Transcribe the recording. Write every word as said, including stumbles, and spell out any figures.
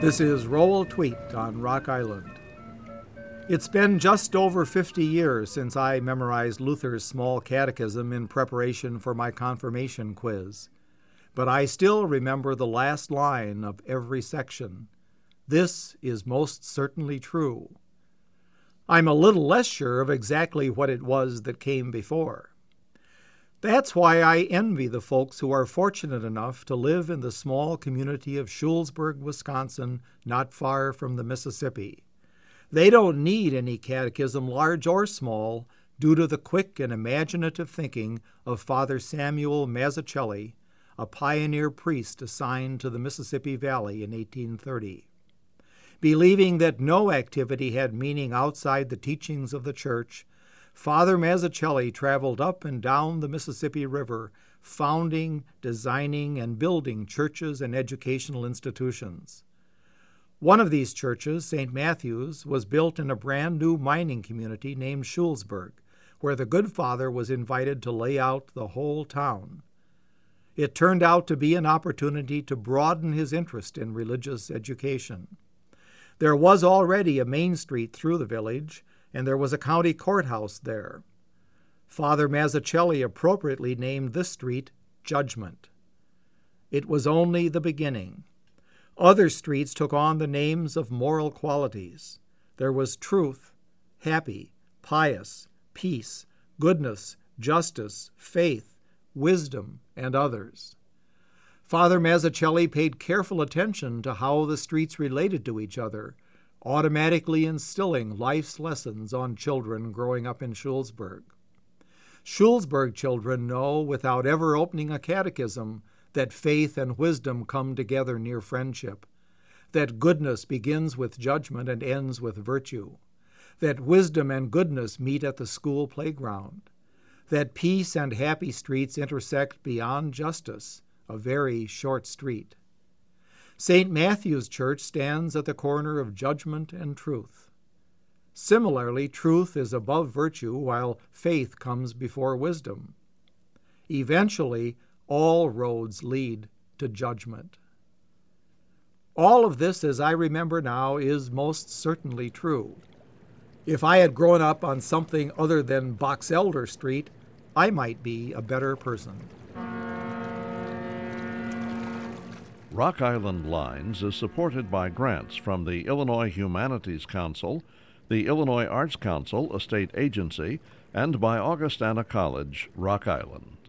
This is Roll Tweet on Rock Island. It's been just over fifty years since I memorized Luther's Small Catechism in preparation for my confirmation quiz, but I still remember the last line of every section. This is most certainly true. I'm a little less sure of exactly what it was that came before. That's why I envy the folks who are fortunate enough to live in the small community of Schullsburg, Wisconsin, not far from the Mississippi. They don't need any catechism, large or small, due to the quick and imaginative thinking of Father Samuel Mazzucchelli, a pioneer priest assigned to the Mississippi Valley in eighteen thirty. Believing that no activity had meaning outside the teachings of the Church, Father Mazzucchelli traveled up and down the Mississippi River, founding, designing, and building churches and educational institutions. One of these churches, Saint Matthew's, was built in a brand new mining community named Schullsburg, where the good father was invited to lay out the whole town. It turned out to be an opportunity to broaden his interest in religious education. There was already a main street through the village, and there was a county courthouse there. Father Mazzucchelli appropriately named this street Judgment. It was only the beginning. Other streets took on the names of moral qualities. There was truth, happy, pious, peace, goodness, justice, faith, wisdom, and others. Father Mazzucchelli paid careful attention to how the streets related to each other, automatically instilling life's lessons on children growing up in Schullsburg. Schullsburg children know, without ever opening a catechism, that faith and wisdom come together near friendship, that goodness begins with judgment and ends with virtue, that wisdom and goodness meet at the school playground, that peace and happy streets intersect beyond justice, a very short street. Saint Matthew's Church stands at the corner of judgment and truth. Similarly, truth is above virtue, while faith comes before wisdom. Eventually, all roads lead to judgment. All of this, as I remember now, is most certainly true. If I had grown up on something other than Box Elder Street, I might be a better person. Rock Island Lines is supported by grants from the Illinois Humanities Council, the Illinois Arts Council, a state agency, and by Augustana College, Rock Island.